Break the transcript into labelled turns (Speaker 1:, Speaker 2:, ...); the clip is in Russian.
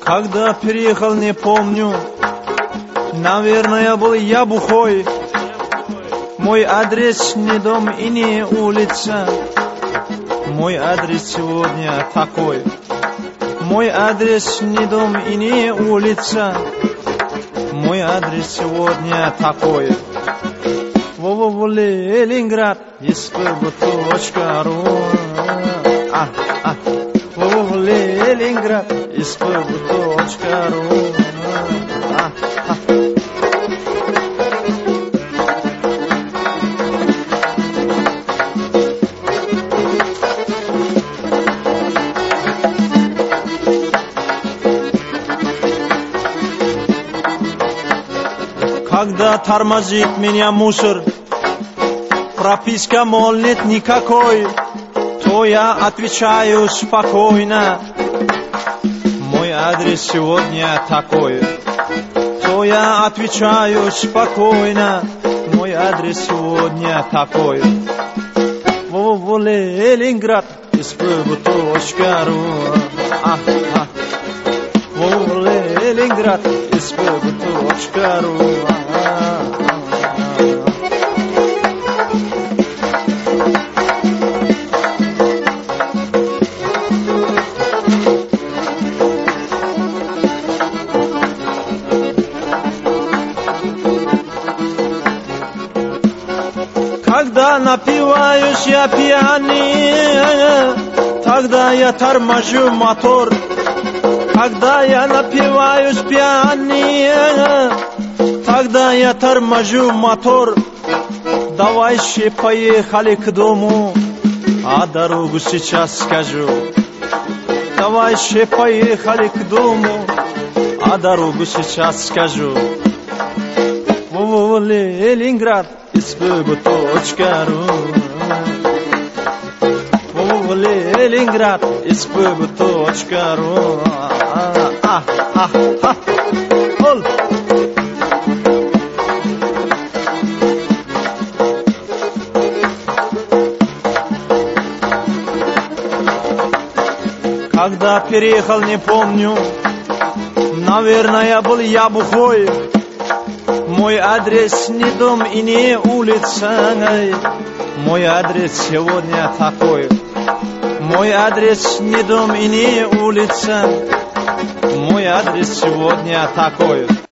Speaker 1: Когда переехал, не помню. Наверное, был я бухой. Мой адрес не дом и не улица. Мой адрес сегодня такой. Мой адрес не дом и не улица. Мой адрес сегодня такой. Ленинград, испб.ру. Ленинград, испб.ру. Когда тормозит меня мусор, прописка, мол, нет никакой, то я отвечаю спокойно. Мой адрес сегодня такой. То я отвечаю спокойно. Мой адрес сегодня такой. Ленинград, испб.ру. Ленинград, испб.ру. Когда напиваюсь я пьяный, тогда я торможу мотор. Когда я напиваюсь пьяный, тогда я торможу мотор. Давай ще поехали к дому, а дорогу сейчас скажу. Давай ще поехали к дому, а дорогу сейчас скажу. Ленинград, испб.ру. Ленинград, испб.ру. Когда переехал, не помню. Наверное, был я бухой. Мой адрес не дом и не улица. Мой адрес сегодня такой. Мой адрес не дом и не улица. Мой адрес сегодня такой.